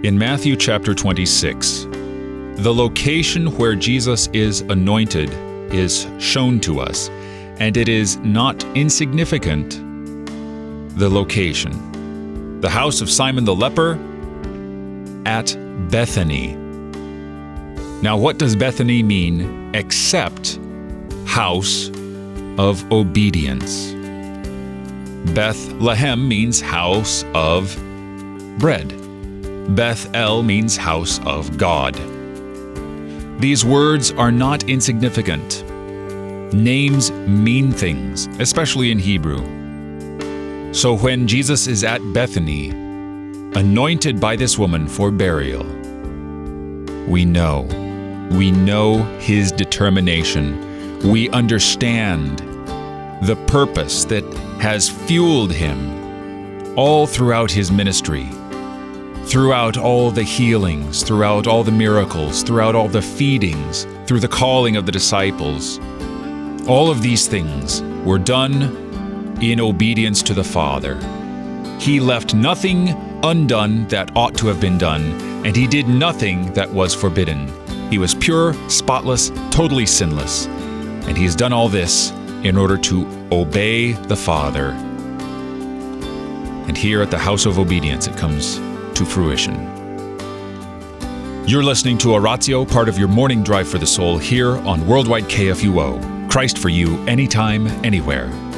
In Matthew chapter 26, the location where Jesus is anointed is shown to us, and it is not insignificant, the location. The house of Simon the leper at Bethany. Now, what does Bethany mean except house of obedience? Bethlehem means house of bread. Bethel means house of God. These words are not insignificant. Names mean things, especially in Hebrew. So when Jesus is at Bethany, anointed by this woman for burial, we know his determination. We understand the purpose that has fueled him all throughout his ministry, throughout all the healings, throughout all the miracles, throughout all the feedings, through the calling of the disciples. All of these things were done in obedience to the Father. He left nothing undone that ought to have been done, and he did nothing that was forbidden. He was pure, spotless, totally sinless, and he has done all this in order to obey the Father. And here at the House of Obedience, it comes to fruition. You're listening to Oratio, part of your morning drive for the soul, here on Worldwide KFUO. Christ for you, anytime, anywhere.